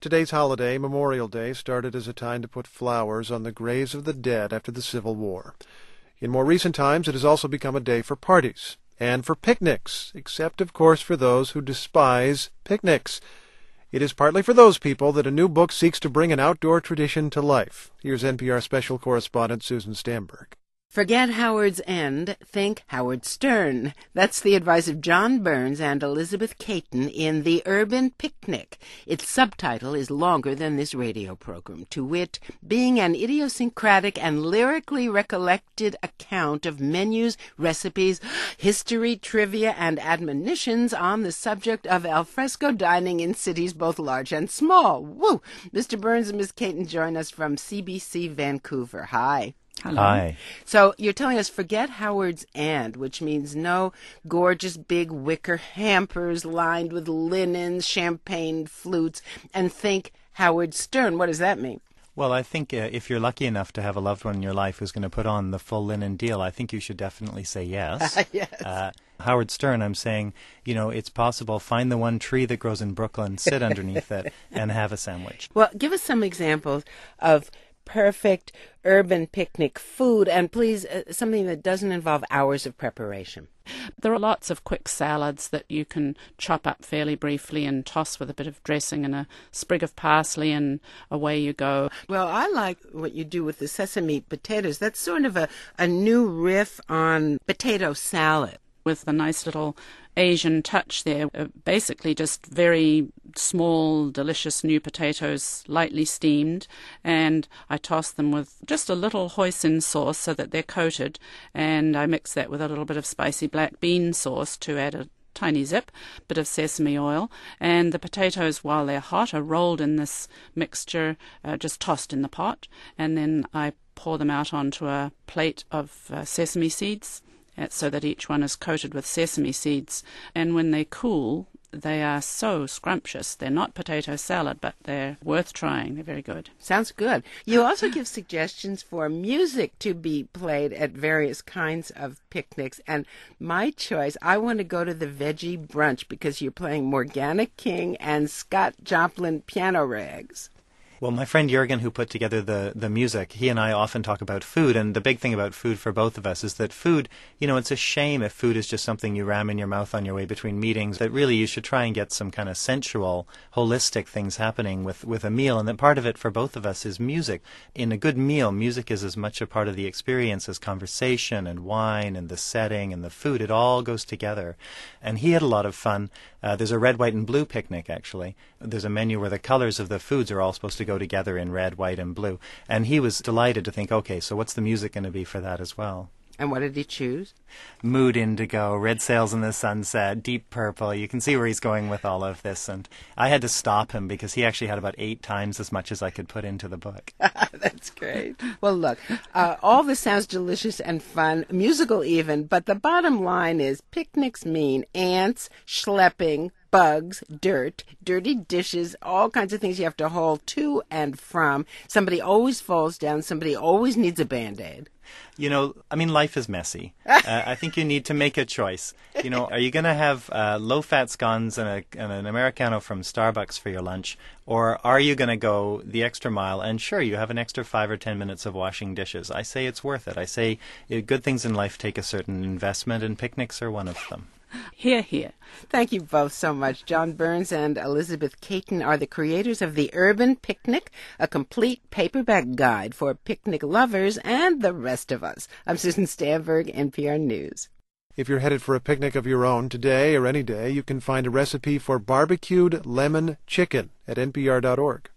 Today's holiday, Memorial Day, started as a time to put flowers on the graves of the dead after the Civil War. In more recent times, it has also become a day for parties and for picnics, except, of course, for those who despise picnics. It is partly for those people that a new book seeks to bring an outdoor tradition to life. Here's NPR special correspondent Susan Stamberg. Forget Howard's End, think Howard Stern. That's the advice of John Burns and Elizabeth Caton in The Urban Picnic. Its subtitle is longer than this radio program, to wit, being an idiosyncratic and lyrically recollected account of menus, recipes, history, trivia, and admonitions on the subject of alfresco dining in cities both large and small. Woo! Mr. Burns and Ms. Caton join us from CBC Vancouver. Hi. Hello. Hi. So you're telling us forget Howard's End, which means no gorgeous big wicker hampers lined with linens, champagne flutes, and think Howard Stern. What does that mean? Well, I think if you're lucky enough to have a loved one in your life who's going to put on the full linen deal, I think you should definitely say yes. Yes. Howard Stern, I'm saying, it's possible. Find the one tree that grows in Brooklyn, sit underneath it, and have a sandwich. Well, give us some examples of perfect urban picnic food, and please, something that doesn't involve hours of preparation. There are lots of quick salads that you can chop up fairly briefly and toss with a bit of dressing and a sprig of parsley, and away you go. Well, I like what you do with the sesame potatoes. That's sort of a new riff on potato salad. With a nice little Asian touch there, basically just very small, delicious new potatoes, lightly steamed, and I toss them with just a little hoisin sauce so that they're coated, and I mix that with a little bit of spicy black bean sauce to add a tiny zip, bit of sesame oil, and the potatoes, while they're hot, are rolled in this mixture, just tossed in the pot, and then I pour them out onto a plate of sesame seeds, so that each one is coated with sesame seeds. And when they cool, they are so scrumptious. They're not potato salad, but they're worth trying. They're very good. Sounds good. You also give suggestions for music to be played at various kinds of picnics. And my choice, I want to go to the Veggie Brunch because you're playing Morgana King and Scott Joplin piano rags. Well, my friend Jürgen, who put together the music, he and I often talk about food, and the big thing about food for both of us is that food, it's a shame if food is just something you ram in your mouth on your way between meetings, that really you should try and get some kind of sensual, holistic things happening with a meal, and that part of it for both of us is music. In a good meal, music is as much a part of the experience as conversation and wine and the setting and the food. It all goes together. And he had a lot of fun. There's a red, white, and blue picnic, actually. There's a menu where the colors of the foods are all supposed to go together in red, white, and blue. And he was delighted to think, okay, so what's the music going to be for that as well? And what did he choose? Mood Indigo, Red Sails in the Sunset, Deep Purple. You can see where he's going with all of this. And I had to stop him because he actually had about 8 times as much as I could put into the book. That's great. Well, look, all this sounds delicious and fun, musical even, but the bottom line is picnics mean ants, schlepping, bugs, dirt, dirty dishes, all kinds of things you have to haul to and from. Somebody always falls down. Somebody always needs a Band-Aid. Life is messy. I think you need to make a choice. Are you going to have low-fat scones and an Americano from Starbucks for your lunch, or are you going to go the extra mile and sure, you have an extra 5 or 10 minutes of washing dishes? I say it's worth it. I say good things in life take a certain investment, and picnics are one of them. Hear, hear. Thank you both so much. John Burns and Elizabeth Caton are the creators of The Urban Picnic, a complete paperback guide for picnic lovers and the rest of us. I'm Susan Stamberg, NPR News. If you're headed for a picnic of your own today or any day, you can find a recipe for barbecued lemon chicken at npr.org.